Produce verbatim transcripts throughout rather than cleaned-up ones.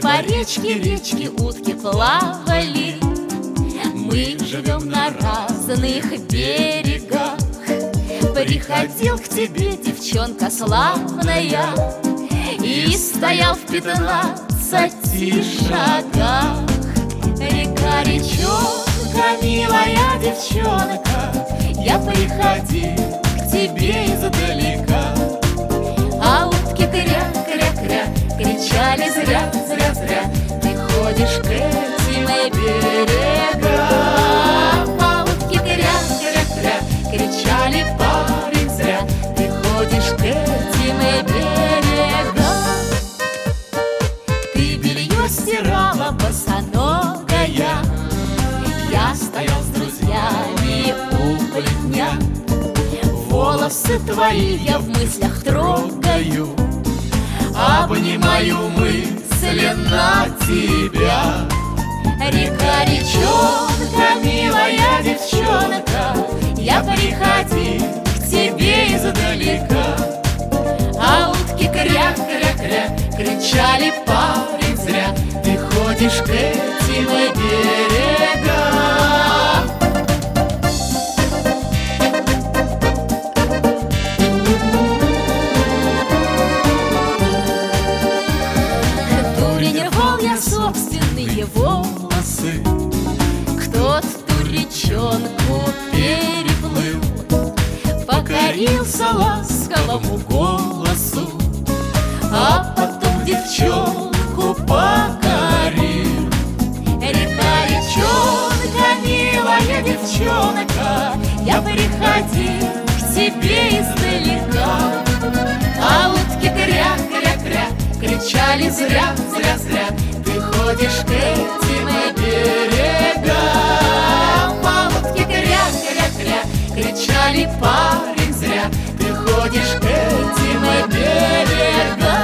По речке, речке утки плавали. Мы живем на разных берегах. Приходил к тебе девчонка славная и стоял в пятнадцати шагах. Река, речонка, милая девчонка, я приходил к тебе издалека. А утки кря-кря-кря кричали зря, зря, зря. Ты ходишь к этим берегам. А утки кря-кря-кря кричали, парень, зря. Ты ходишь к этим берегам. Ты белье стирала босоногая, я стоял с друзьями у плетня. Волосы твои я в мыслях трогаю, обнимаю мысленно тебя. Река, речонка, милая девчонка, я приходил к тебе издалека. А утки кря-кря-кря кричали, парень, зря. Ты ходишь к этим берегам. Собственные волосы, кто ту речонку переплыл, покорился ласковому голосу, а потом девчонку покорил. Река, речонка, милая девчонка, я приходил к тебе издалека. А утки кря-кря-кря кричали зря, зря, зря. Ты ходишь к этим берегам. А утки кря-кря-кря кричали, парень, зря. Ты ходишь к этим берегам.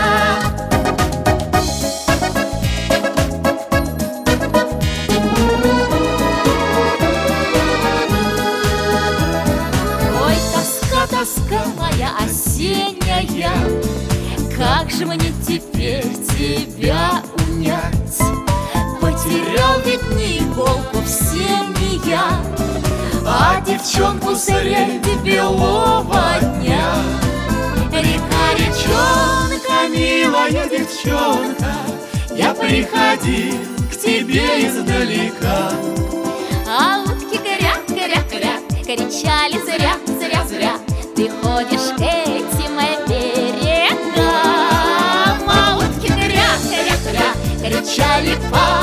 Ой, тоска, тоска моя осенняя, как же мне теперь тебя унять? Потерял ведь не иголку в сене я, а девчонку среди белого дня. Река, речонка, милая девчонка, я приходил к тебе издалека. А утки кря-кря-кря кричали зря, зря, зря. Ты ходишь к этим берегам. Кричали, парень,